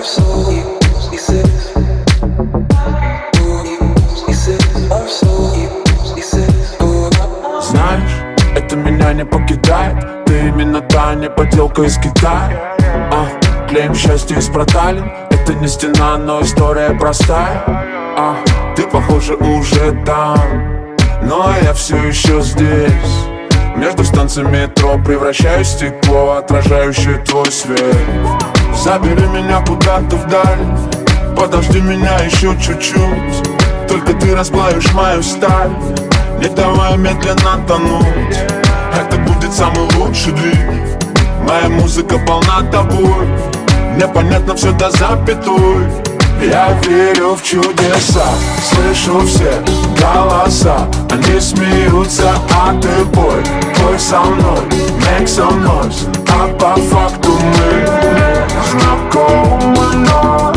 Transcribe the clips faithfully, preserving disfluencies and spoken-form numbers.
Знаешь, это меня не покидает. Ты именно та не подделка из Китая. а, Клеим счастье из проталин. Это не стена, но история простая. а, Ты, похоже, уже там, но я все еще здесь. Между станциями метро превращаюсь в стекло, отражающее твой свет. Забери меня куда-то вдаль, подожди меня еще чуть-чуть. Только ты расплавишь мою сталь, не давай медленно тонуть. Это будет самый лучший дрифт. Моя музыка полна тобой, мне понятно все до запятой. Я верю в чудеса, слышу все голоса. Они смеются, а ты пой, пой со мной, make some noise. А по факту мы знакомы, но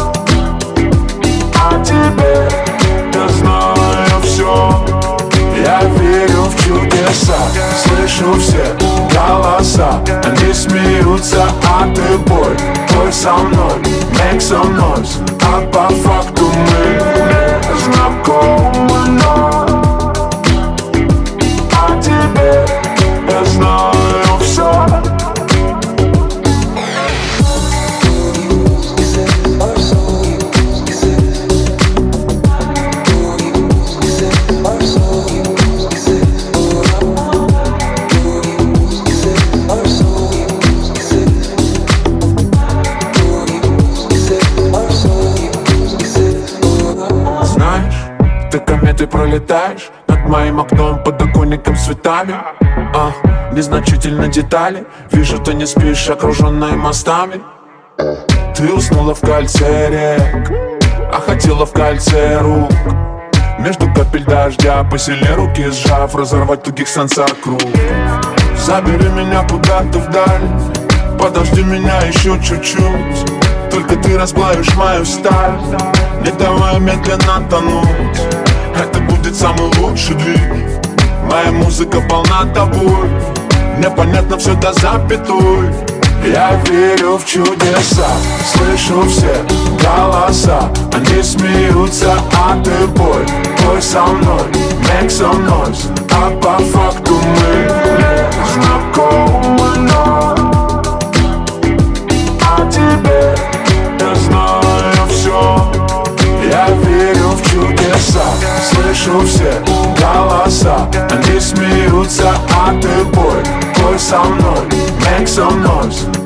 о тебе я знаю все. Я верю в чудеса, слышу все голоса. Они смеются, а ты пой, пой со мной, make some noise. А по факту мы знакомы, но о тебе я знаю все. Ты кометой пролетаешь над моим окном, подоконником с цветами. а, Незначительно детали. Вижу, ты не спишь, окруженная мостами. Ты уснула в кольце рек, а хотела в кольце рук. Между капель дождя посильнее руки сжав, разорвать тугих сансар круг. Забери меня куда-то вдаль, подожди меня еще чуть-чуть. Только ты расплавишь мою сталь, не давай медленно тонуть. Это будет самый лучший дрифт. Моя музыка полна тобой, мне понятно все до запятой. Я верю в чудеса, слышу все голоса. Они смеются, а ты пой, пой со мной, make some noise. А по факту мы знакомы, но о тебе я знаю все. Я верю в чудеса, слышу все голоса. Они смеются, а ты пой, пой со мной, make some noise.